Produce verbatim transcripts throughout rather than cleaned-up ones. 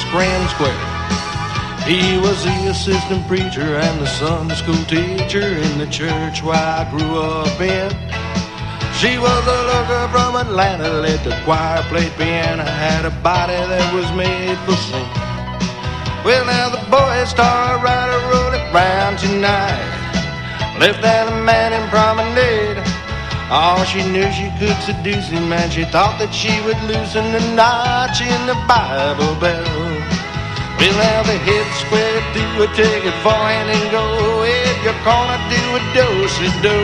grand square. He was the assistant preacher and the Sunday school teacher in the church where I grew up in. She was a looker from Atlanta, let the choir play piano, had a body that was made for sin. Well, now the boys started right a rolling round tonight, left that man in promenade. Oh, she knew she could seduce him, and she thought that she would loosen the notch in the Bible belt. Well, now the head square do a take it forehand and go. If you're gonna do a do-si-do,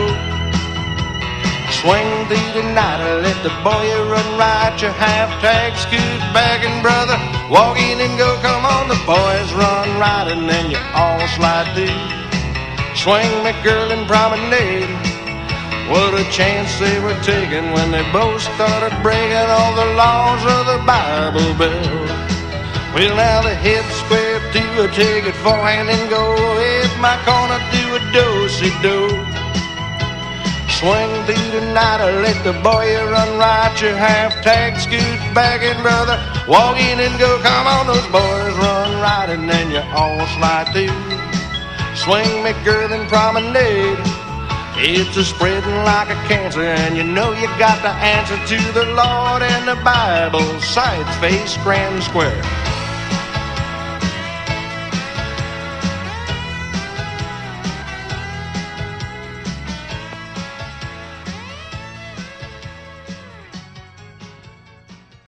swing through the night and let the boy run right. Your half-tag scoot back and brother, walk in and go. Come on, the boys run right and then you all slide through. Swing me girl and promenade. What a chance they were taking when they both started breaking all the laws of the Bible Belt. Well, now the head square do a take it forehand and go. If my corner do a do-si-do, swing through the night or let the boy run right. Your half-tag scoot back and brother, walk in and go. Come on, those boys run right and then you all slide through. Swing me girl and promenade. It's a spreading like a cancer, and you know you got to answer to the Lord and the Bible. Sides face grand square.